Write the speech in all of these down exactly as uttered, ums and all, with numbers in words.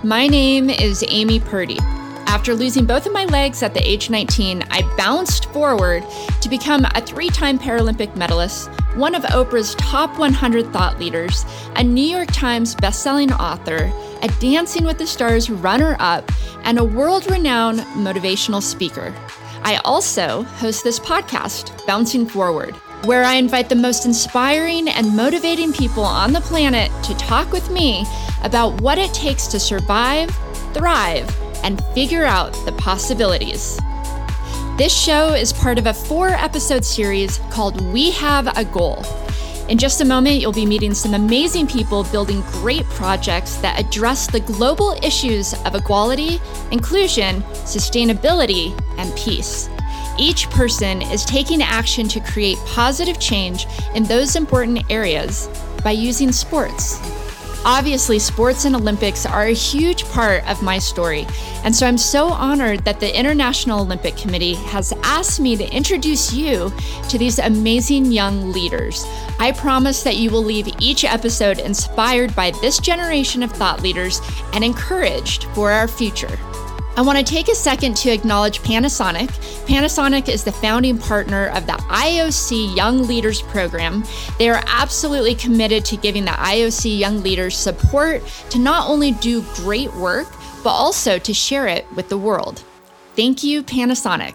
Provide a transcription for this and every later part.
My name is Amy Purdy. After losing both of my legs at the age of nineteen, I bounced forward to become a three-time Paralympic medalist, one of Oprah's top one hundred thought leaders, a New York Times bestselling author, a Dancing with the Stars runner-up, and a world-renowned motivational speaker. I also host this podcast, Bouncing Forward, where I invite the most inspiring and motivating people on the planet to talk with me about what it takes to survive, thrive, and figure out the possibilities. This show is part of a four-episode series called We Have a Goal. In just a moment, you'll be meeting some amazing people building great projects that address the global issues of equality, inclusion, sustainability, and peace. Each person is taking action to create positive change in those important areas by using sports. Obviously, sports and Olympics are a huge part of my story, and so I'm so honored that the International Olympic Committee has asked me to introduce you to these amazing young leaders. I promise that you will leave each episode inspired by this generation of thought leaders and encouraged for our future. I want to take a second to acknowledge Panasonic. Panasonic is the founding partner of the I O C Young Leaders Program. They are absolutely committed to giving the I O C Young Leaders support to not only do great work, but also to share it with the world. Thank you, Panasonic.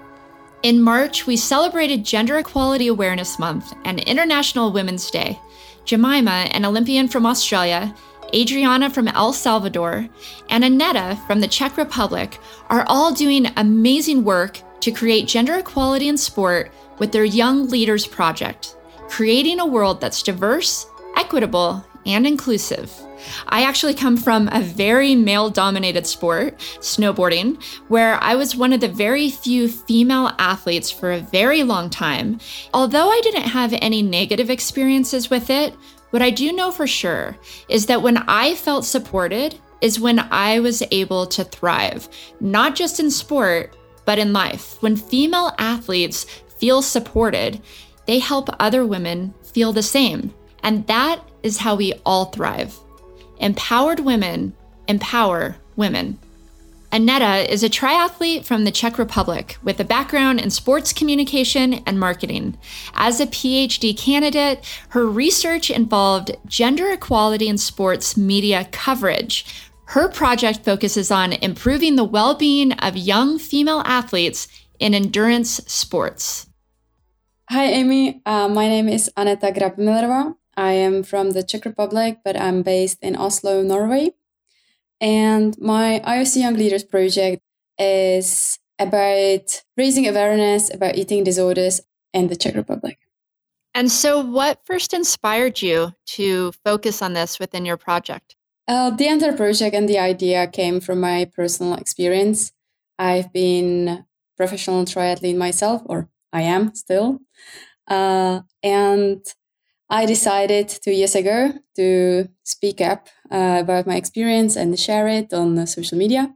In March, we celebrated Gender Equality Awareness Month and International Women's Day. Jemima, an Olympian from Australia, Adriana from El Salvador, and Aneta from the Czech Republic are all doing amazing work to create gender equality in sport with their Young Leaders Project, creating a world that's diverse, equitable, and inclusive. I actually come from a very male-dominated sport, snowboarding, where I was one of the very few female athletes for a very long time. Although I didn't have any negative experiences with it, what I do know for sure is that when I felt supported is when I was able to thrive, not just in sport, but in life. When female athletes feel supported, they help other women feel the same. And that is how we all thrive. Empowered women empower women. Aneta is a triathlete from the Czech Republic with a background in sports communication and marketing. As a P H D candidate, her research involved gender equality in sports media coverage. Her project focuses on improving the well-being of young female athletes in endurance sports. Hi, Amy. Uh, my name is Aneta Grabmillerová. I am from the Czech Republic, but I'm based in Oslo, Norway. And my I O C Young Leaders project is about raising awareness about eating disorders in the Czech Republic. And so what first inspired you to focus on this within your project? Uh, the entire project and the idea came from my personal experience. I've been a professional triathlete myself, or I am still. Uh, and I decided two years ago to speak up uh, about my experience and share it on uh, social media.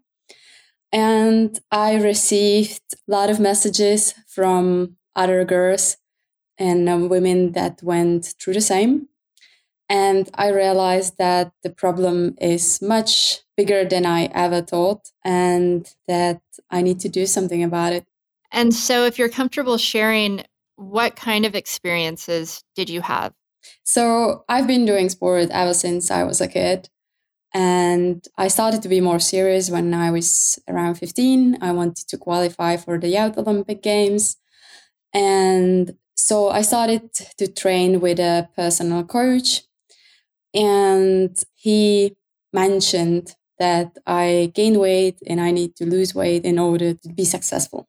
And I received a lot of messages from other girls and um, women that went through the same. And I realized that the problem is much bigger than I ever thought and that I need to do something about it. And so if you're comfortable sharing, what kind of experiences did you have? So I've been doing sport ever since I was a kid. And I started to be more serious when I was around fifteen. I wanted to qualify for the Youth Olympic Games. And so I started to train with a personal coach. And he mentioned that I gain weight and I need to lose weight in order to be successful.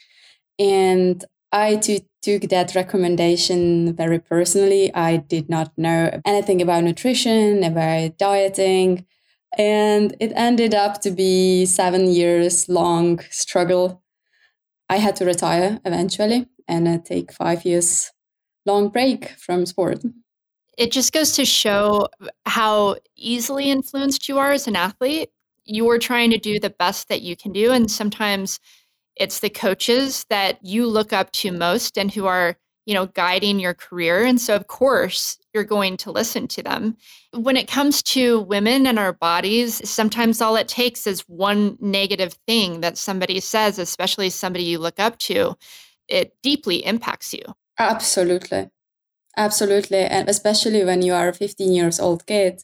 And I too took that recommendation very personally. I did not know anything about nutrition, about dieting, and it ended up to be seven years long struggle. I had to retire eventually and uh, take five years long break from sport. It just goes to show how easily influenced you are as an athlete. You are trying to do the best that you can do, and sometimes it's the coaches that you look up to most and who are you know, guiding your career. And so, of course, you're going to listen to them. When it comes to women and our bodies, sometimes all it takes is one negative thing that somebody says, especially somebody you look up to. It deeply impacts you. Absolutely. Absolutely. And especially when you are a fifteen years old kid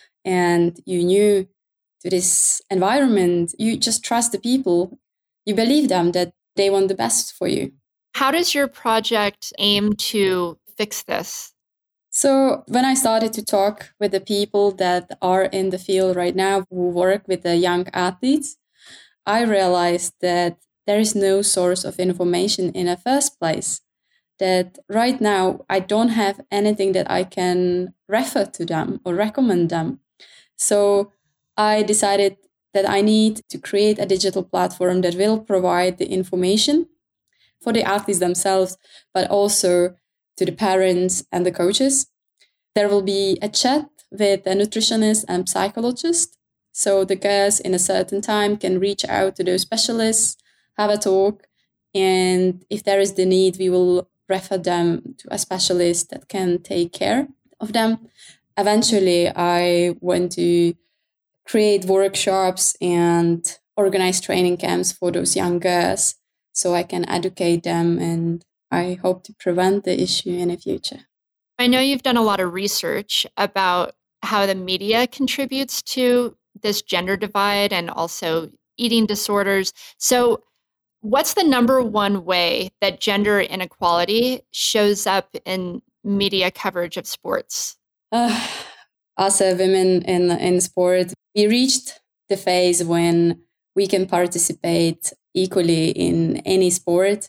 and you new to this environment, you just trust the people. You believe them that they want the best for you. How does your project aim to fix this? So when I started to talk with the people that are in the field right now who work with the young athletes, I realized that there is no source of information in the first place. That right now I don't have anything that I can refer to them or recommend them. So I decided that I need to create a digital platform that will provide the information for the athletes themselves, but also to the parents and the coaches. There will be a chat with a nutritionist and psychologist. So the girls in a certain time can reach out to those specialists, have a talk, and if there is the need, we will refer them to a specialist that can take care of them. Eventually, I want to create workshops and organize training camps for those young girls so I can educate them, and I hope to prevent the issue in the future. I know you've done a lot of research about how the media contributes to this gender divide and also eating disorders. So what's the number one way that gender inequality shows up in media coverage of sports? Uh, as a women in, in sport, we reached the phase when we can participate equally in any sport,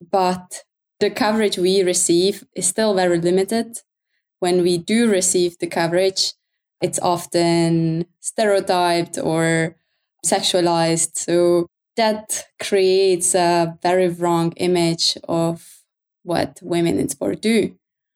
but the coverage we receive is still very limited. When we do receive the coverage, it's often stereotyped or sexualized. So that creates a very wrong image of what women in sport do.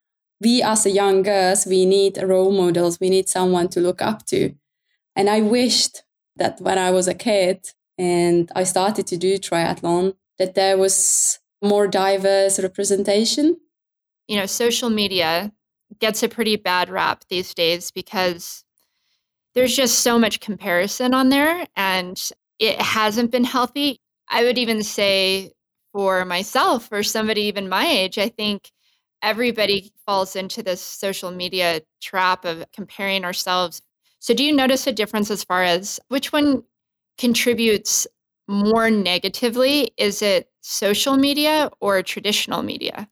We as a young girls, we need role models. We need someone to look up to. And I wished that when I was a kid and I started to do triathlon, that there was more diverse representation. You know, social media gets a pretty bad rap these days because there's just so much comparison on there and it hasn't been healthy. I would even say for myself or somebody even my age, I think everybody falls into this social media trap of comparing ourselves. So do you notice a difference as far as which one contributes more negatively? Is it social media or traditional media?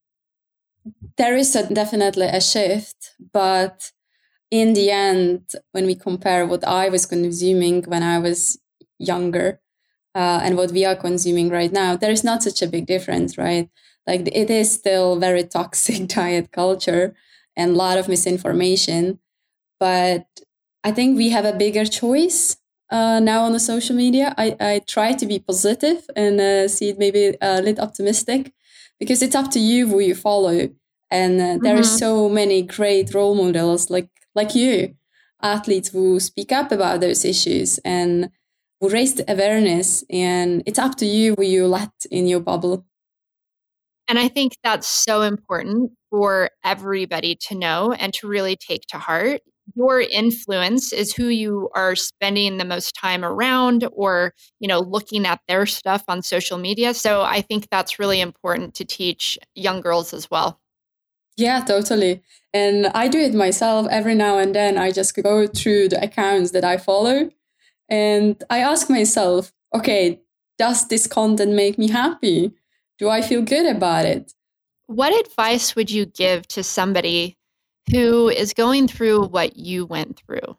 There is a, definitely a shift, but in the end, when we compare what I was consuming when I was younger uh, and what we are consuming right now, there is not such a big difference, right? Like it is still very toxic diet culture and a lot of misinformation, but I think we have a bigger choice uh, now on the social media. I, I try to be positive and uh, see it maybe a little optimistic because it's up to you who you follow. And uh, there mm-hmm. are so many great role models like like you, athletes who speak up about those issues and who raise the awareness. And it's up to you who you let in your bubble. And I think that's so important for everybody to know and to really take to heart. Your influence is who you are spending the most time around or, you know, looking at their stuff on social media. So I think that's really important to teach young girls as well. Yeah, totally. And I do it myself every now and then. I just go through the accounts that I follow and I ask myself, okay, does this content make me happy? Do I feel good about it? What advice would you give to somebody who is going through what you went through?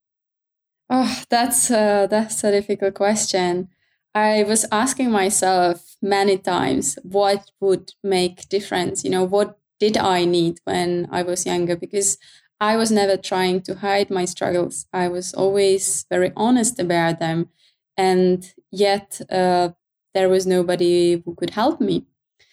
Oh, that's uh, that's a difficult question. I was asking myself many times, what would make difference? You know, what did I need when I was younger? Because I was never trying to hide my struggles. I was always very honest about them. And yet uh, there was nobody who could help me.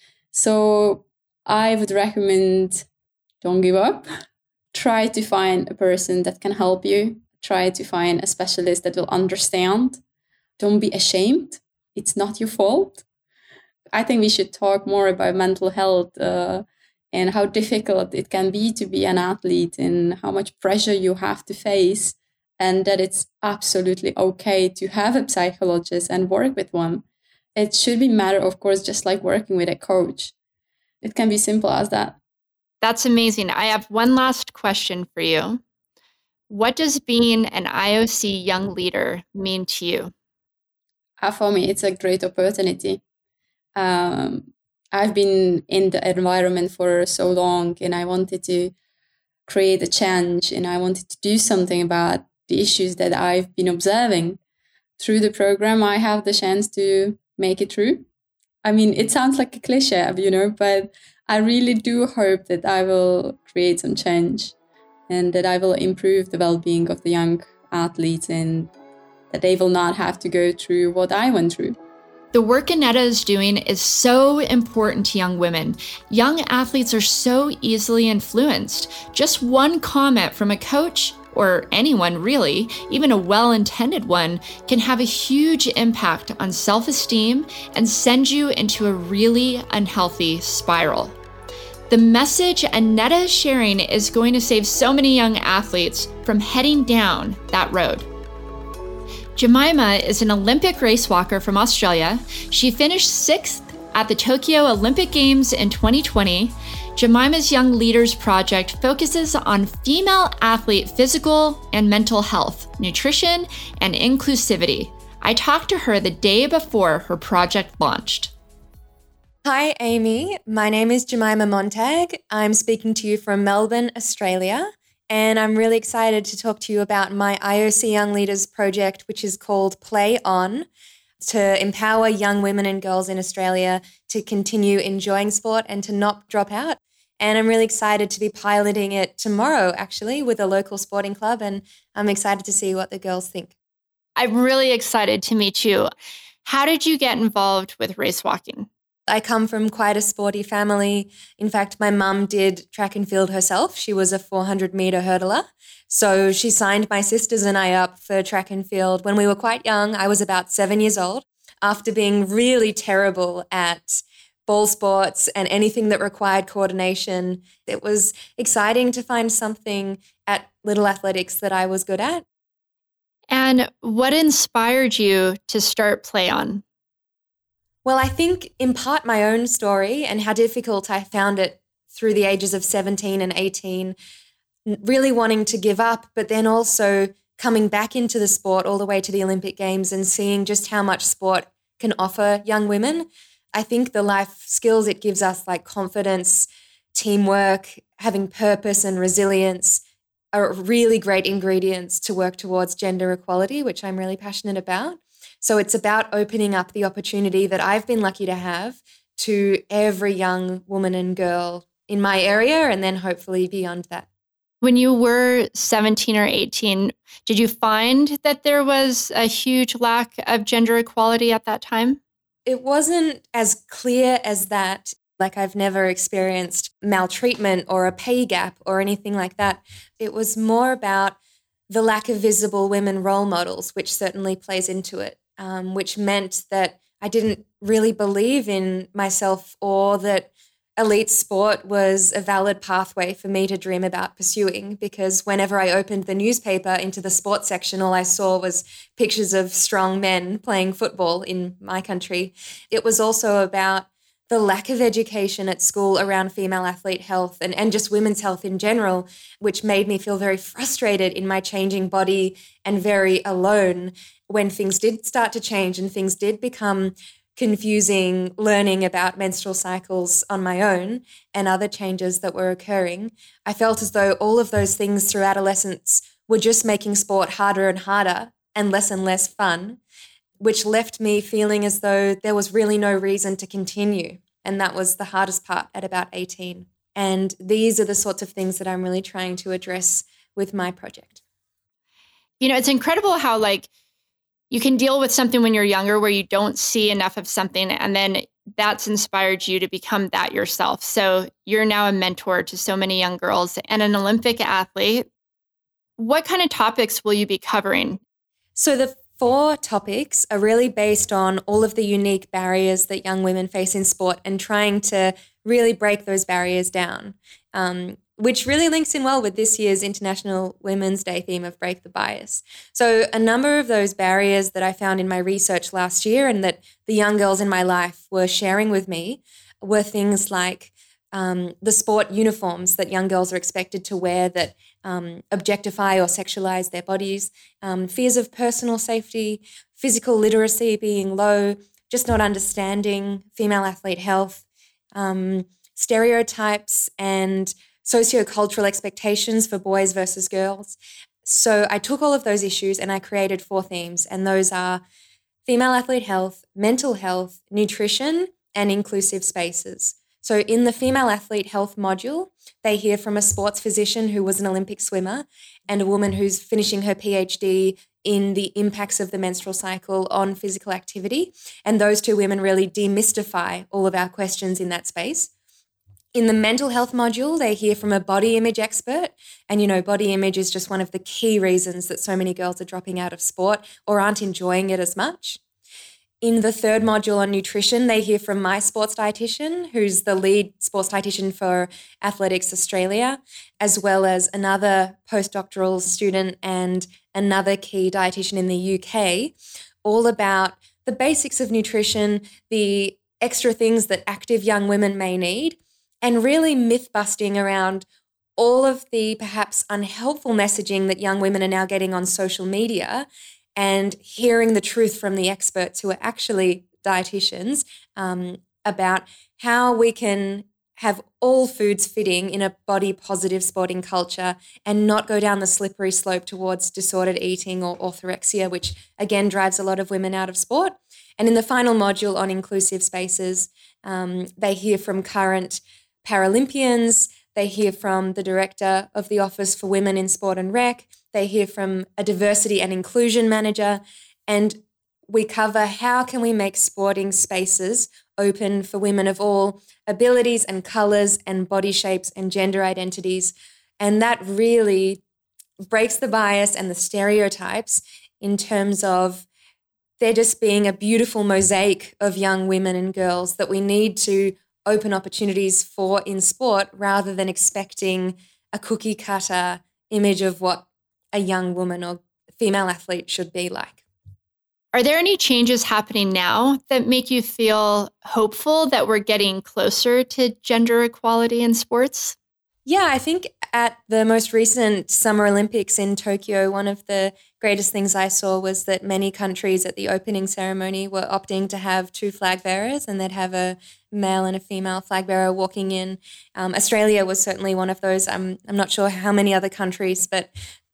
So I would recommend don't give up. Try to find a person that can help you. Try to find a specialist that will understand. Don't be ashamed. It's not your fault. I think we should talk more about mental health uh, and how difficult it can be to be an athlete and how much pressure you have to face, and that it's absolutely okay to have a psychologist and work with one. It should be matter, of course, just like working with a coach. It can be simple as that. That's amazing. I have one last question for you. What does being an I O C young leader mean to you? Uh, for me, it's a great opportunity. Um, I've been in the environment for so long, and I wanted to create a change, and I wanted to do something about the issues that I've been observing. Through the program, I have the chance to make it true. I mean, it sounds like a cliche, you know, but I really do hope that I will create some change and that I will improve the well-being of the young athletes and that they will not have to go through what I went through. The work Annetta is doing is so important to young women. Young athletes are so easily influenced. Just one comment from a coach, or anyone really, even a well-intended one, can have a huge impact on self-esteem and send you into a really unhealthy spiral. The message Annetta is sharing is going to save so many young athletes from heading down that road. Jemima is an Olympic race walker from Australia. She finished sixth at the Tokyo Olympic Games in twenty twenty. Jemima's Young Leaders Project focuses on female athlete physical and mental health, nutrition, and inclusivity. I talked to her the day before her project launched. Hi, Amy. My name is Jemima Montag. I'm speaking to you from Melbourne, Australia. And I'm really excited to talk to you about my I O C Young Leaders project, which is called Play On, to empower young women and girls in Australia to continue enjoying sport and to not drop out. And I'm really excited to be piloting it tomorrow, actually, with a local sporting club. And I'm excited to see what the girls think. I'm really excited to meet you. How did you get involved with race walking? I come from quite a sporty family. In fact, my mum did track and field herself. She was a four hundred meter hurdler. So she signed my sisters and I up for track and field when we were quite young. I was about seven years old. After being really terrible at ball sports and anything that required coordination, it was exciting to find something at Little Athletics that I was good at. And what inspired you to start Play On? Well, I think in part my own story and how difficult I found it through the ages of seventeen and eighteen, really wanting to give up, but then also coming back into the sport all the way to the Olympic Games and seeing just how much sport can offer young women. I think the life skills it gives us, like confidence, teamwork, having purpose and resilience, are really great ingredients to work towards gender equality, which I'm really passionate about. So it's about opening up the opportunity that I've been lucky to have to every young woman and girl in my area and then hopefully beyond that. When you were seventeen or eighteen, did you find that there was a huge lack of gender equality at that time? It wasn't as clear as that. Like I've never experienced maltreatment or a pay gap or anything like that. It was more about the lack of visible women role models, which certainly plays into it. Um, which meant that I didn't really believe in myself or that elite sport was a valid pathway for me to dream about pursuing, because whenever I opened the newspaper into the sports section, all I saw was pictures of strong men playing football in my country. It was also about the lack of education at school around female athlete health and, and just women's health in general, which made me feel very frustrated in my changing body and very alone when things did start to change and things did become confusing, learning about menstrual cycles on my own and other changes that were occurring. I felt as though all of those things through adolescence were just making sport harder and harder and less and less fun, which left me feeling as though there was really no reason to continue. And that was the hardest part at about eighteen. And these are the sorts of things that I'm really trying to address with my project. You know, it's incredible how like you can deal with something when you're younger where you don't see enough of something, and then that's inspired you to become that yourself. So you're now a mentor to so many young girls and an Olympic athlete. What kind of topics will you be covering? So the four topics are really based on all of the unique barriers that young women face in sport and trying to really break those barriers down, um, which really links in well with this year's International Women's Day theme of Break the Bias. So a number of those barriers that I found in my research last year and that the young girls in my life were sharing with me were things like um, the sport uniforms that young girls are expected to wear that um, objectify or sexualize their bodies, um, fears of personal safety, physical literacy being low, just not understanding female athlete health, um, stereotypes and sociocultural expectations for boys versus girls. So I took all of those issues and I created four themes, and those are female athlete health, mental health, nutrition, and inclusive spaces. So in the female athlete health module, they hear from a sports physician who was an Olympic swimmer and a woman who's finishing her PhD in the impacts of the menstrual cycle on physical activity. And those two women really demystify all of our questions in that space. In the mental health module, they hear from a body image expert. And, you know, body image is just one of the key reasons that so many girls are dropping out of sport or aren't enjoying it as much. In the third module on nutrition, they hear from my sports dietitian, who's the lead sports dietitian for Athletics Australia, as well as another postdoctoral student and another key dietitian in the U K, all about the basics of nutrition, the extra things that active young women may need, and really myth-busting around all of the perhaps unhelpful messaging that young women are now getting on social media and hearing the truth from the experts who are actually dietitians um, about how we can have all foods fitting in a body-positive sporting culture and not go down the slippery slope towards disordered eating or orthorexia, which again drives a lot of women out of sport. And in the final module on inclusive spaces, um, they hear from current Paralympians, they hear from the director of the Office for Women in Sport and Rec, they hear from a diversity and inclusion manager, and we cover how can we make sporting spaces open for women of all abilities and colours and body shapes and gender identities. And that really breaks the bias and the stereotypes in terms of there just being a beautiful mosaic of young women and girls that we need to open opportunities for in sport rather than expecting a cookie cutter image of what a young woman or female athlete should be like. Are there any changes happening now that make you feel hopeful that we're getting closer to gender equality in sports? Yeah, I think at the most recent Summer Olympics in Tokyo, one of the greatest things I saw was that many countries at the opening ceremony were opting to have two flag bearers, and they'd have a male and a female flag bearer walking in. Um, Australia was certainly one of those. I'm, I'm not sure how many other countries, but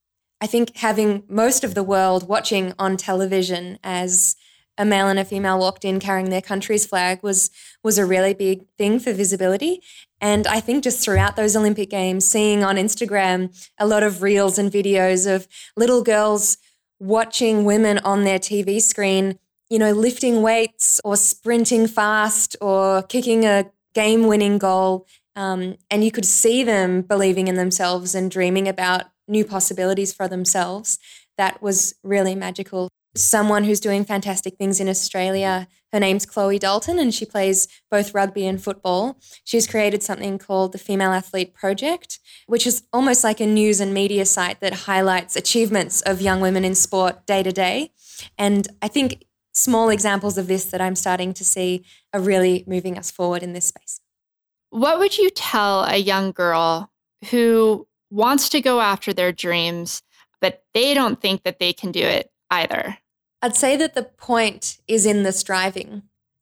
I think having most of the world watching on television as a male and a female walked in carrying their country's flag was was a really big thing for visibility. And I think just throughout those Olympic Games, seeing on Instagram a lot of reels and videos of little girls watching women on their T V screen, you know, lifting weights or sprinting fast or kicking a game-winning goal. Um, and you could see them believing in themselves and dreaming about new possibilities for themselves. That was really magical. Someone who's doing fantastic things in Australia, her name's Chloe Dalton, and she plays both rugby and football. She's created something called the Female Athlete Project, which is almost like a news and media site that highlights achievements of young women in sport day to day. And I think small examples of this that I'm starting to see are really moving us forward in this space. What would you tell a young girl who wants to go after their dreams, but they don't think that they can do it either? I'd say that the point is in the striving.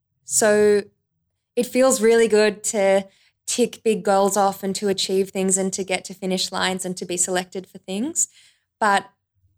So it feels really good to tick big goals off and to achieve things and to get to finish lines and to be selected for things. But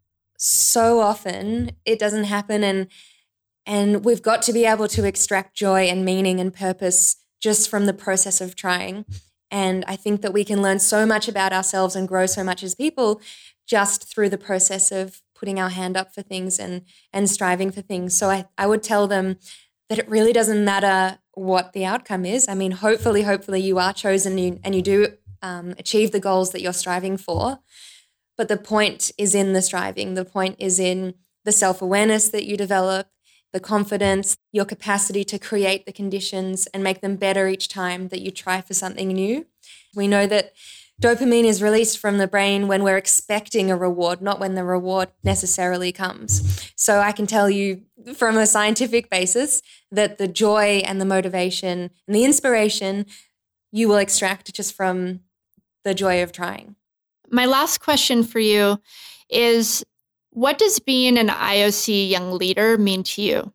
so often it doesn't happen, and and we've got to be able to extract joy and meaning and purpose just from the process of trying. And I think that we can learn so much about ourselves and grow so much as people just through the process of putting our hand up for things and and striving for things. So I, I would tell them that it really doesn't matter what the outcome is. I mean, hopefully, hopefully you are chosen and you, and you do um, achieve the goals that you're striving for. But the point is in the striving. The point is in the self-awareness that you develop, the confidence, your capacity to create the conditions and make them better each time that you try for something new. We know that dopamine is released from the brain when we're expecting a reward, not when the reward necessarily comes. So I can tell you from a scientific basis that the joy and the motivation and the inspiration you will extract just from the joy of trying. My last question for you is, what does being an I O C Young Leader mean to you?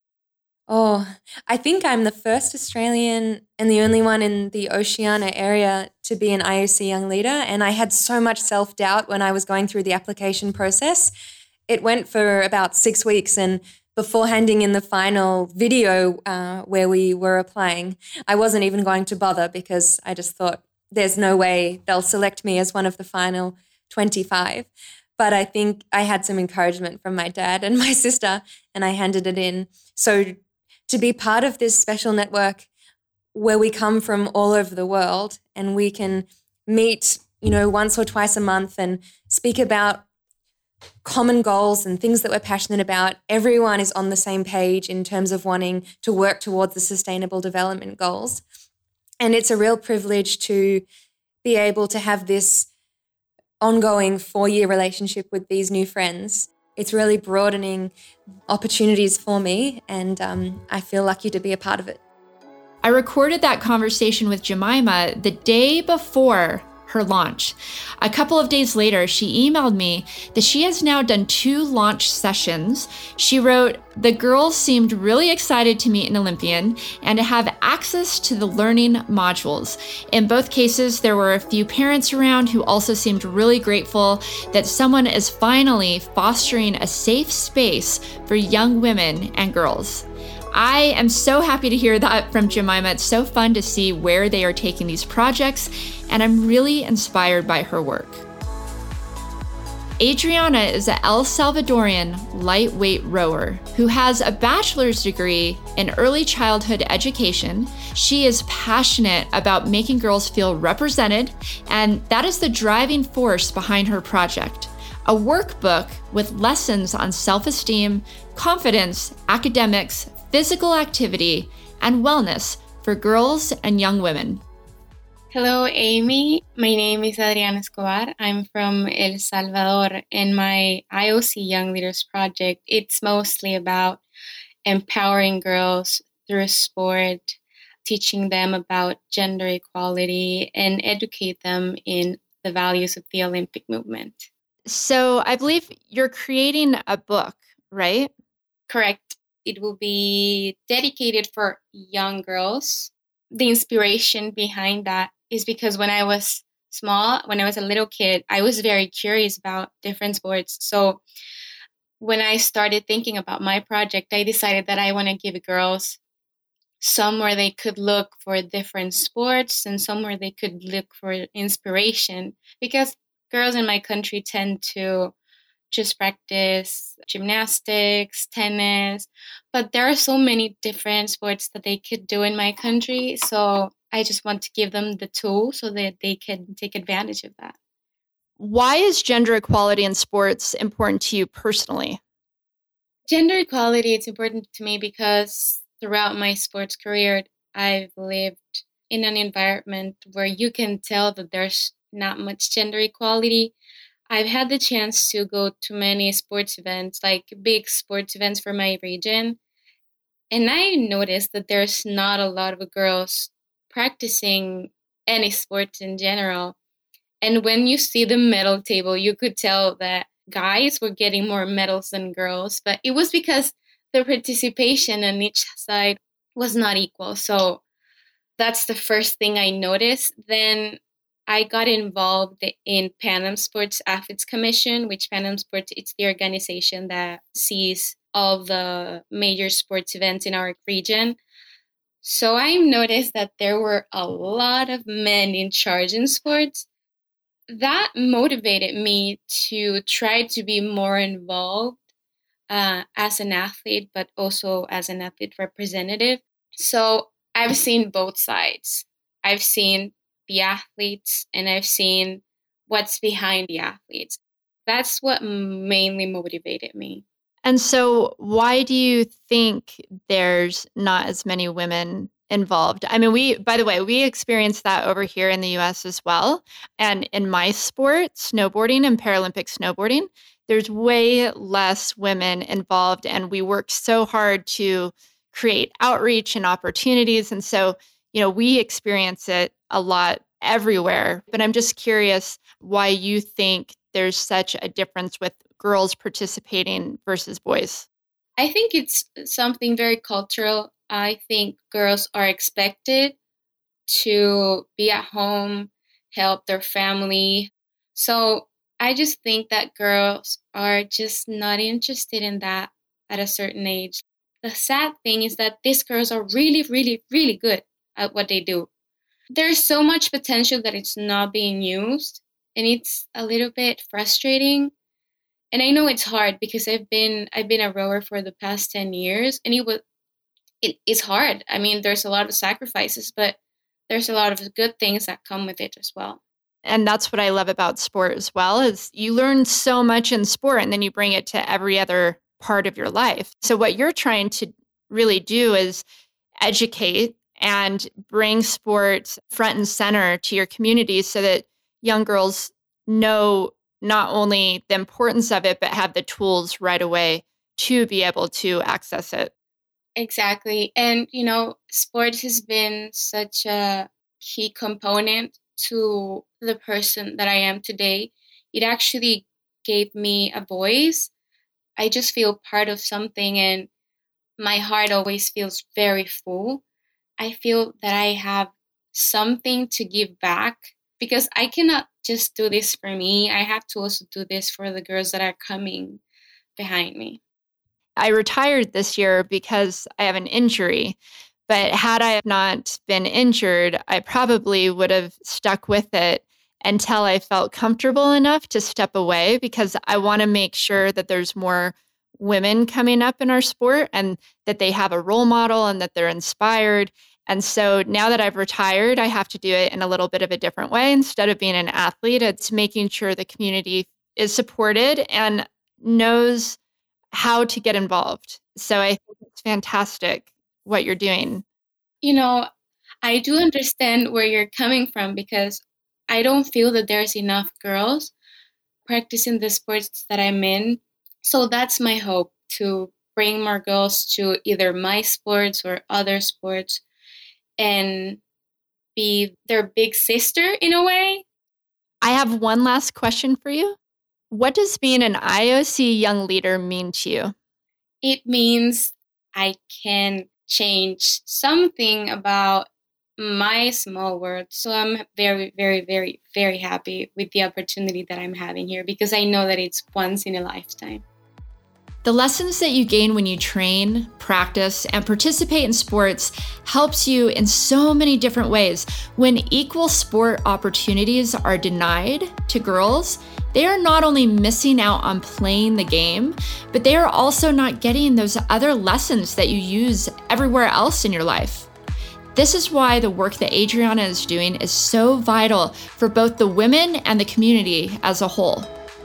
Oh, I think I'm the first Australian and the only one in the Oceania area to be an I O C Young Leader. And I had so much self-doubt when I was going through the application process. It went for about six weeks. And before handing in the final video uh, where we were applying, I wasn't even going to bother because I just thought there's no way they'll select me as one of the final twenty-five. But I think I had some encouragement from my dad and my sister, and I handed it in. So to be part of this special network where we come from all over the world and we can meet, you know, once or twice a month and speak about common goals and things that we're passionate about. Everyone is on the same page in terms of wanting to work towards the sustainable development goals. And it's a real privilege to be able to have this ongoing four-year relationship with these new friends. It's really broadening opportunities for me, and um, I feel lucky to be a part of it. I recorded that conversation with Jemima the day before her launch. A couple of days later, she emailed me that she has now done two launch sessions. She wrote, "The girls seemed really excited to meet an Olympian and to have access to the learning modules. In both cases, there were a few parents around who also seemed really grateful that someone is finally fostering a safe space for young women and girls." I am so happy to hear that from Jemima. It's so fun to see where they are taking these projects, and I'm really inspired by her work. Adriana is an El Salvadorian lightweight rower who has a bachelor's degree in early childhood education. She is passionate about making girls feel represented, and that is the driving force behind her project. A workbook with lessons on self-esteem, confidence, academics, physical activity, and wellness for girls and young women. Hello, Amy. My name is Adriana Escobar. I'm from El Salvador, and my I O C Young Leaders Project, it's mostly about empowering girls through sport, teaching them about gender equality, and educate them in the values of the Olympic movement. So I believe you're creating a book, right? Correct. It will be dedicated for young girls. The inspiration behind that is because when I was small, when I was a little kid, I was very curious about different sports. So when I started thinking about my project, I decided that I want to give girls somewhere they could look for different sports and somewhere they could look for inspiration, because girls in my country tend to just practice gymnastics, tennis, but there are so many different sports that they could do in my country. So I just want to give them the tool so that they can take advantage of that. Why is gender equality in sports important to you personally? Gender equality is important to me because throughout my sports career, I've lived in an environment where you can tell that there's not much gender equality. I've had the chance to go to many sports events, like big sports events for my region. And I noticed that there's not a lot of girls practicing any sports in general. And when you see the medal table, you could tell that guys were getting more medals than girls. But it was because the participation on each side was not equal. So that's the first thing I noticed. Then I got involved in Pan Am Sports Athletes Commission, which Pan Am Sports, it's the organization that sees all the major sports events in our region. So I noticed that there were a lot of men in charge in sports. That motivated me to try to be more involved uh, as an athlete, but also as an athlete representative. So I've seen both sides. I've seen the athletes and I've seen what's behind the athletes. That's what mainly motivated me. And so why do you think there's not as many women involved? I mean, we, by the way, we experience that over here in the U S as well. And in my sport, snowboarding and Paralympic snowboarding, there's way less women involved. And we work so hard to create outreach and opportunities. And so, you know, we experience it a lot everywhere. But I'm just curious why you think there's such a difference with girls participating versus boys. I think it's something very cultural. I think girls are expected to be at home, help their family. So I just think that girls are just not interested in that at a certain age. The sad thing is that these girls are really, really, really good at what they do. There's so much potential that it's not being used, and it's a little bit frustrating. And I know it's hard because I've been I've been a rower for the past ten years, and it was it is hard. I mean, there's a lot of sacrifices, but there's a lot of good things that come with it as well. And that's what I love about sport as well, is you learn so much in sport and then you bring it to every other part of your life. So what you're trying to really do is educate and bring sport front and center to your community so that young girls know not only the importance of it, but have the tools right away to be able to access it. Exactly. And, you know, sports has been such a key component to the person that I am today. It actually gave me a voice. I just feel part of something, and my heart always feels very full. I feel that I have something to give back because I cannot just do this for me. I have to also do this for the girls that are coming behind me. I retired this year because I have an injury, but had I not been injured, I probably would have stuck with it until I felt comfortable enough to step away, because I want to make sure that there's more women coming up in our sport and that they have a role model and that they're inspired. And so now that I've retired, I have to do it in a little bit of a different way. Instead of being an athlete, it's making sure the community is supported and knows how to get involved. So I think it's fantastic what you're doing. You know, I do understand where you're coming from because I don't feel that there's enough girls practicing the sports that I'm in. So that's my hope, to bring more girls to either my sports or other sports and be their big sister in a way. I have one last question for you. What does being an I O C Young Leader mean to you? It means I can change something about my small world. So I'm very, very, very, very happy with the opportunity that I'm having here because I know that it's once in a lifetime. The lessons that you gain when you train, practice, and participate in sports helps you in so many different ways. When equal sport opportunities are denied to girls, they are not only missing out on playing the game, but they are also not getting those other lessons that you use everywhere else in your life. This is why the work that Adriana is doing is so vital for both the women and the community as a whole.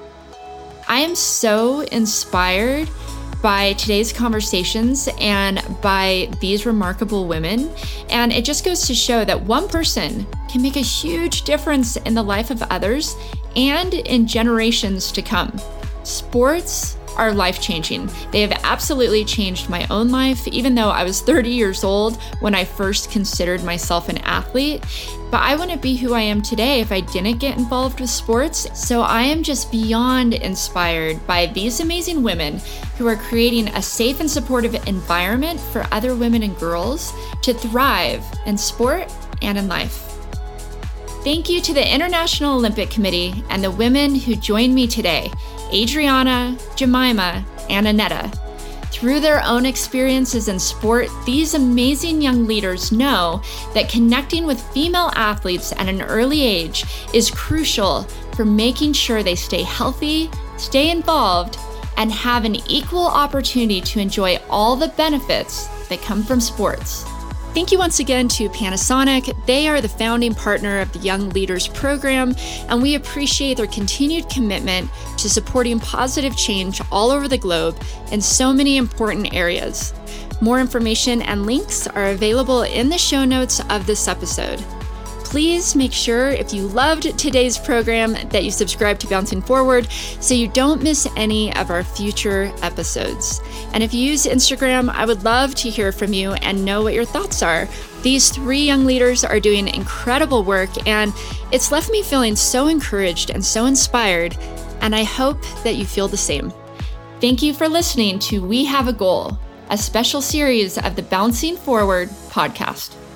I am so inspired by today's conversations and by these remarkable women. And it just goes to show that one person can make a huge difference in the life of others and in generations to come. Sports are life-changing. They have absolutely changed my own life, even though I was thirty years old when I first considered myself an athlete. But I wouldn't be who I am today if I didn't get involved with sports. So I am just beyond inspired by these amazing women who are creating a safe and supportive environment for other women and girls to thrive in sport and in life. Thank you to the International Olympic Committee and the women who joined me today, Adriana, Jemima, and Annetta. Through their own experiences in sport, these amazing young leaders know that connecting with female athletes at an early age is crucial for making sure they stay healthy, stay involved, and have an equal opportunity to enjoy all the benefits that come from sports. Thank you once again to Panasonic. They are the founding partner of the Young Leaders Program, and we appreciate their continued commitment to supporting positive change all over the globe in so many important areas. More information and links are available in the show notes of this episode. Please make sure, if you loved today's program, that you subscribe to Bouncing Forward so you don't miss any of our future episodes. And if you use Instagram, I would love to hear from you and know what your thoughts are. These three young leaders are doing incredible work, and it's left me feeling so encouraged and so inspired, and I hope that you feel the same. Thank you for listening to We Have a Goal, a special series of the Bouncing Forward podcast.